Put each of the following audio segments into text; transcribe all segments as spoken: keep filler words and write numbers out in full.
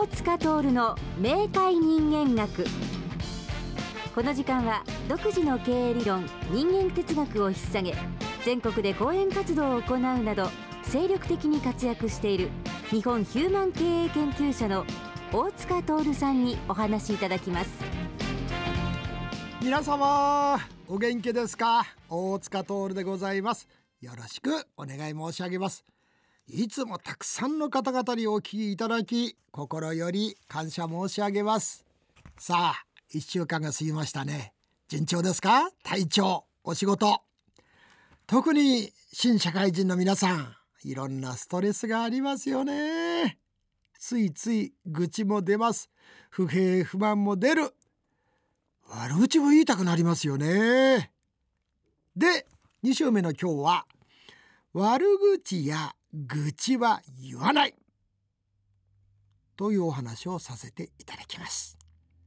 大塚徹の明快人間学。この時間は独自の経営理論、人間哲学を引っ提げ、全国で講演活動を行うなど精力的に活躍している日本ヒューマン経営研究者の大塚徹さんにお話しいただきます。 皆様お元気ですか？大塚徹でございます。よろしくお願い申し上げます。いつもたくさんの方々にお聞きいただき、心より感謝申し上げます。さあいっしゅうかんが過ぎましたね。順調ですか？体調、お仕事、特に新社会人の皆さん、いろんなストレスがありますよね。ついつい愚痴も出ます。不平不満も出る。悪口も言いたくなりますよね。で、に週目の今日は、悪口や愚痴は言わないというお話をさせていただきます。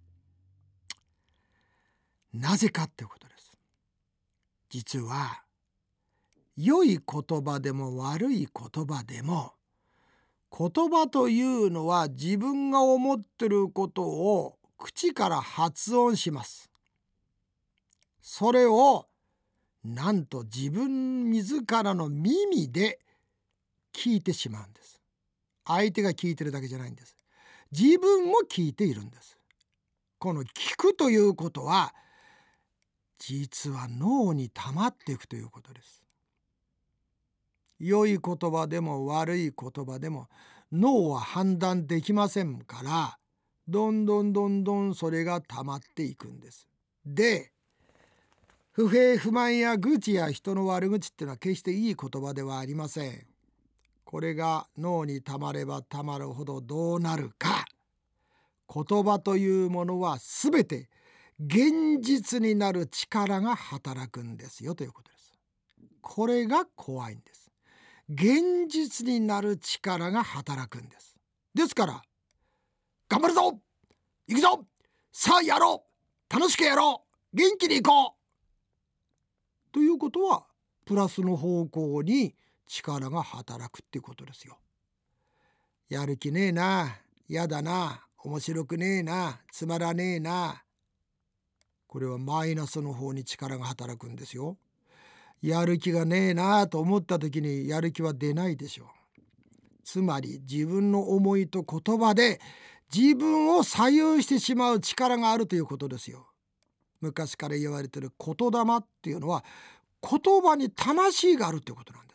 なぜかっていうことです。実は良い言葉でも悪い言葉でも、言葉というのは自分が思っていることを口から発音します。それをなんと自分自らの耳で聞いてしまうんです。相手が聞いてるだけじゃないんです。自分も聞いているんです。この聞くということは、実は脳に溜まっていくということです。良い言葉でも悪い言葉でも脳は判断できませんから、どんどんどんどんそれが溜まっていくんです。で、不平不満や愚痴や人の悪口っていうのは決していい言葉ではありません。これが脳に溜まれば溜まるほどどうなるか。言葉というものはすべて現実になる力が働くんですよということです。これが怖いんです。現実になる力が働くんです。ですから頑張るぞ、行くぞ、さあやろう、楽しくやろう、元気に行こうということは、プラスの方向に力が働くっていうことですよ。やる気ねえな、やだな、面白くねえな、つまらねえな、これはマイナスの方に力が働くんですよ。やる気がねえなと思った時にやる気は出ないでしょう。つまり自分の思いと言葉で自分を左右してしまう力があるということですよ。昔から言われている言霊っていうのは、言葉に魂があるということなんです。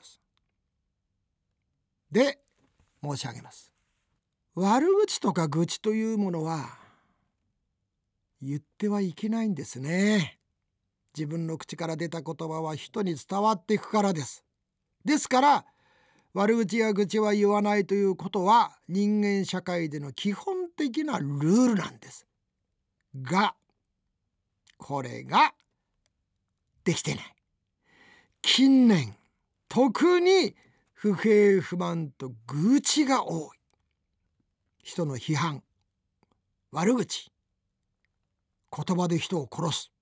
で、申し上げます。悪口とか愚痴というものは言ってはいけないんですね。自分の口から出た言葉は人に伝わっていくからです。ですから悪口や愚痴は言わないということは人間社会での基本的なルールなんです。が、これができてない。近年、特に不平不満と愚痴が多い。人の批判、悪口、言葉で人を殺す。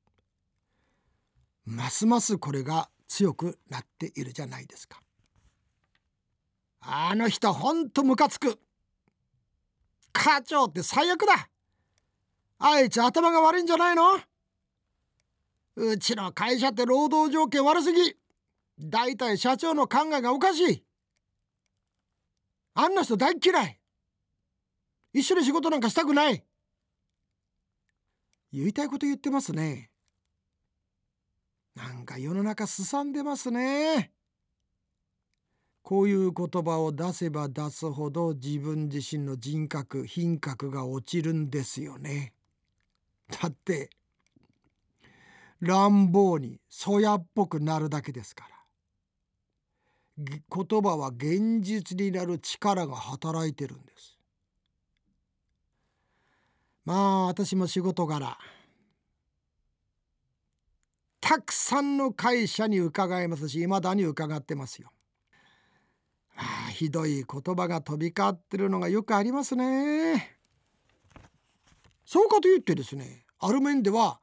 ますますこれが強くなっているじゃないですか。あの人ほんとムカつく。課長って最悪だ。あいつ頭が悪いんじゃないの？うちの会社って労働条件悪すぎ。だいたい社長の考えがおかしい。あんな人大嫌い。一緒に仕事なんかしたくない。言いたいこと言ってますね。なんか世の中すさんでますね。こういう言葉を出せば出すほど自分自身の人格、品格が落ちるんですよね。だって乱暴にそやっぽくなるだけですから。言葉は現実になる力が働いてるんです。まあ私も仕事柄たくさんの会社に伺いますし、未だに伺ってますよ。ああ、ひどい言葉が飛び交ってるのがよくありますね。そうかと言ってですね、ある面では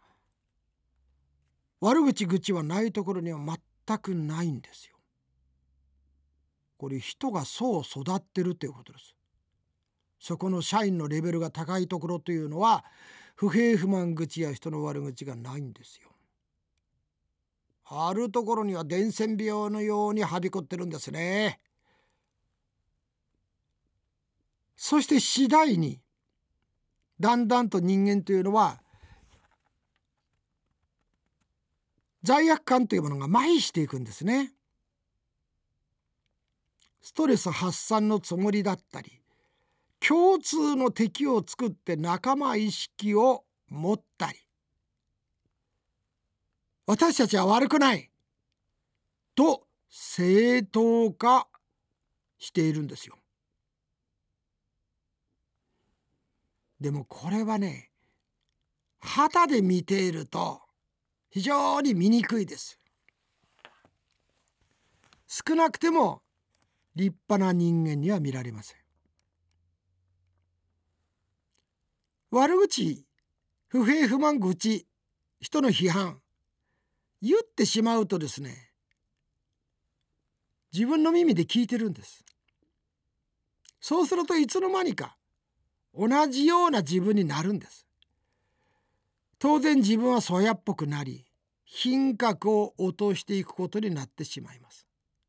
悪口愚痴はないところには全くないんですよ。これ人がそう育ってるということです。 そこの社員のレベルが高いところというのは不平不満口や人の悪口がないんですよ。あるところには伝染病のようにはびこってるんですね。そして次第にだんだんと人間というのは罪悪感というものが麻痺していくんですね。ストレス発散のつもりだったり、共通の敵を作って仲間意識を持ったり、私たちは悪くないと正当化しているんですよ。でもこれはね、旗で見ていると非常に醜いです。少なくても立派な人間には見られません。悪口、不平不満口、人の批判、言ってしまうとですね、自分の耳で聞いてるんです。そうするといつの間にか同じような自分になるんです。当然自分はそやっぽくなり、品格を落としていくことになってしまいます。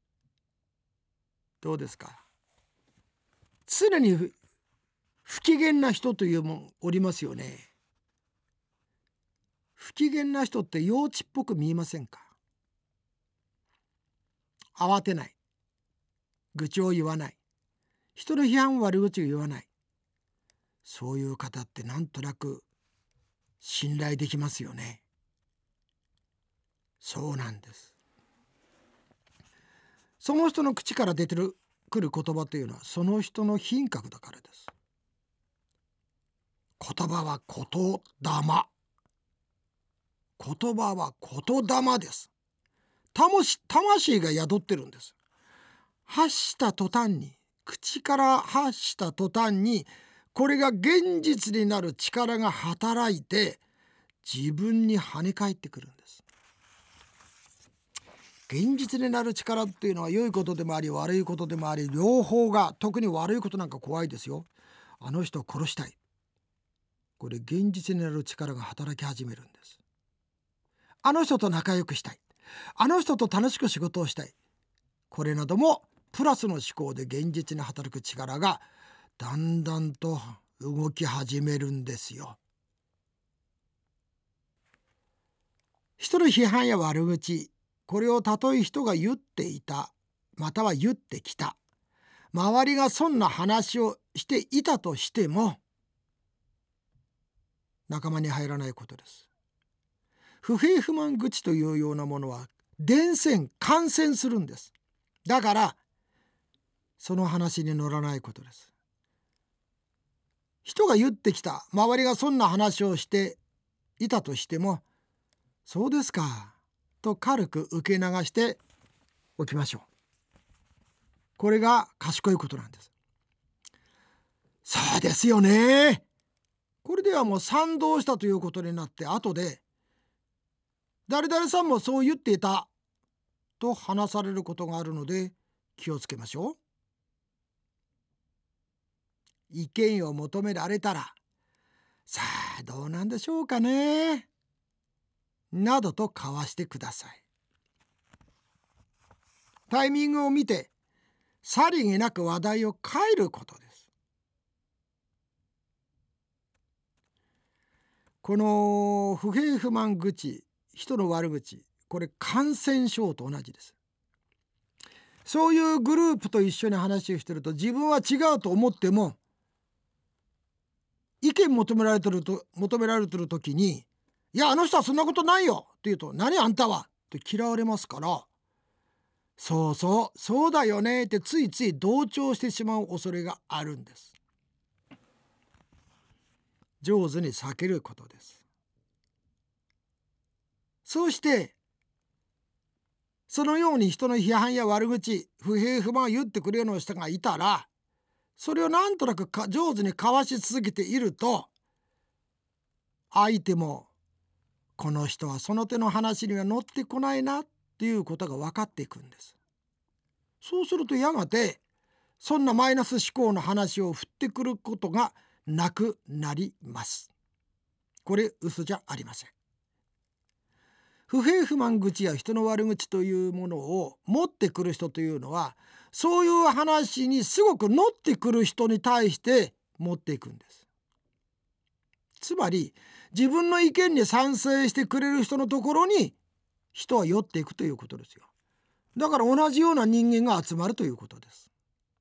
どうですか？常に不機嫌な人というもんおりますよね。不機嫌な人って幼稚っぽく見えませんか？慌てない、愚痴を言わない、人の批判悪口を言わない、そういう方ってなんとなく信頼できますよね。そうなんです。その人の口から出てるくる言葉というのはその人の品格だからです。言葉は言霊。言葉は言霊です。魂、魂が宿ってるんです。発した途端に、口から発した途端に、これが現実になる力が働いて自分に跳ね返ってくるんです。現実になる力っていうのは良いことでもあり悪いことでもあり、両方が、特に悪いことなんか怖いですよ。あの人を殺したい、これ現実になる力が働き始めるんです。あの人と仲良くしたい、あの人と楽しく仕事をしたい、これなどもプラスの思考で現実に働く力がだんだんと動き始めるんですよ。人の批判や悪口、これをたとえ人が言っていた、または言ってきた、周りがそんな話をしていたとしても仲間に入らないことです。不平不満口というようなものは伝染、感染するんです。だからその話に乗らないことです。人が言ってきた、周りがそんな話をしていたとしても、そうですかと軽く受け流しておきましょう。これが賢いことなんです。そうですよね。これではもう賛同したということになって、後で誰々さんもそう言っていたと話されることがあるので気をつけましょう。意見を求められたら、さあどうなんでしょうかね、などと交わしてください。タイミングを見てさりげなく話題を変えることです。この不平不満口、人の悪口、これ感染症と同じです。そういうグループと一緒に話をしていると、自分は違うと思っても意見求められてると求められてる時に、いやあの人はそんなことないよって言うと、何あんたはって嫌われますから、そうそうそうだよねってついつい同調してしまう恐れがあるんです。上手に避けることです。そうしてそのように人の批判や悪口、不平不満を言ってくるような人がいたら、それをなんとなくか上手に交わし続けていると、相手もこの人はその手の話には乗ってこないなっていうことが分かっていくんです。そうするとやがてそんなマイナス思考の話を振ってくることがなくなります。これ嘘じゃありません。不平不満口や人の悪口というものを持ってくる人というのは、そういう話にすごく乗ってくる人に対して持っていくんです。つまり自分の意見に賛成してくれる人のところに人は寄っていくということですよ。だから同じような人間が集まるということです。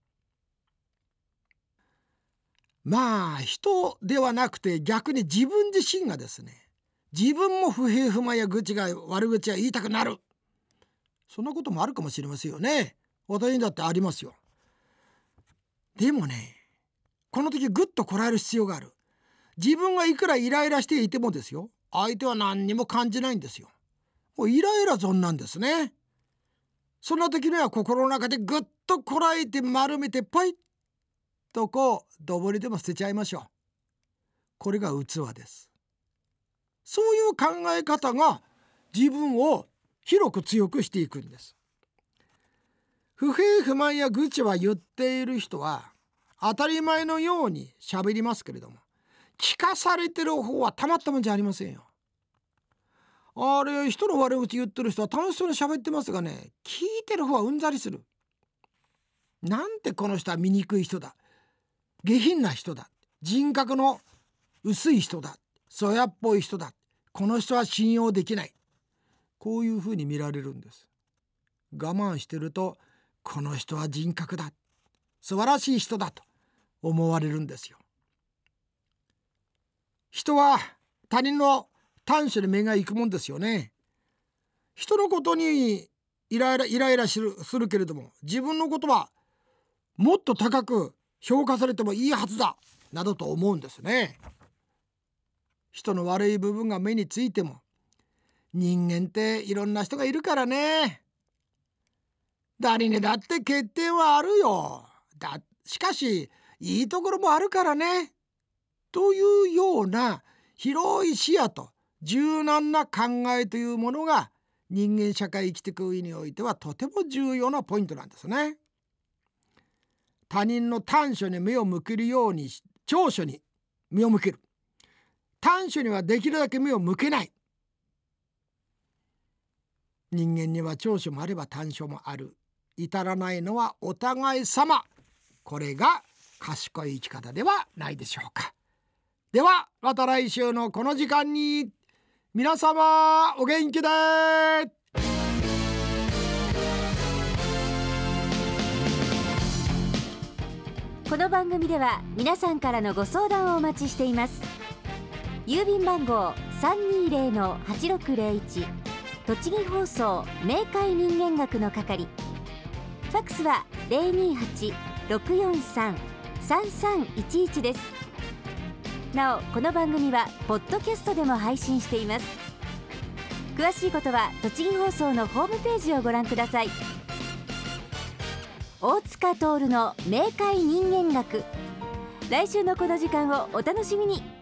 まあ人ではなくて逆に自分自身がですね、自分も不平不満や愚痴が悪口が言いたくなる、そんなこともあるかもしれませんよね。私にだってありますよ。でもね、この時ぐっとこらえる必要がある。自分がいくらイライラしていてもですよ、相手は何にも感じないんですよ。もうイライラ損なんですね。そんな時には心の中でぐっとこらえて丸めてポイッとこうどぼりでも捨てちゃいましょう。これが器です。そういう考え方が自分を広く強くしていくんです。不平不満や愚痴は言っている人は当たり前のように喋りますけれども、聞かされてる方はたまったもんじゃありませんよ。あれ、人の悪口言ってる人は楽しそうに喋ってますがね、聞いてる方はうんざりする。なんてこの人は醜い人だ、下品な人だ、人格の薄い人だ、そやっぽい人だ、この人は信用できない、こういうふうに見られるんです。我慢してると、この人は人格だ、素晴らしい人だと思われるんですよ。人は他人の短所に目が行くもんですよね。人のことにイライライライラする、するけれども、自分のことはもっと高く評価されてもいいはずだなどと思うんですね。人の悪い部分が目についても、人間っていろんな人がいるからね。誰にだって欠点はあるよ。だしかしいいところもあるからね。というような広い視野と柔軟な考えというものが人間社会生きていく上においてはとても重要なポイントなんですね。他人の短所に目を向けるように長所に目を向ける。短所にはできるだけ目を向けない。人間には長所もあれば短所もある。至らないのはお互い様。これが賢い生き方ではないでしょうか。ではまた来週のこの時間に、皆様お元気で。 この番組では皆さんからのご相談をお待ちしています。郵便番号 さんにーぜろ はちろくぜろいち 栃木放送明快人間学の係。ファックスは ゼロにーはち ろくよんさん さんさんいちいち です。なおこの番組はポッドキャストでも配信しています。詳しいことは栃木放送のホームページをご覧ください。大塚徹の明快人間学、来週のこの時間をお楽しみに。